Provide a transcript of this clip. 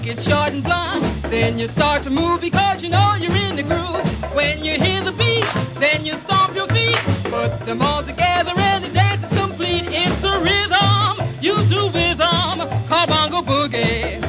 get short and blunt. Then you start to move because you know you're in the groove. When you hear the beat, then you stomp your feet. Put them all together and the dance is complete. It's a rhythm, you do with them. Call bongo boogie.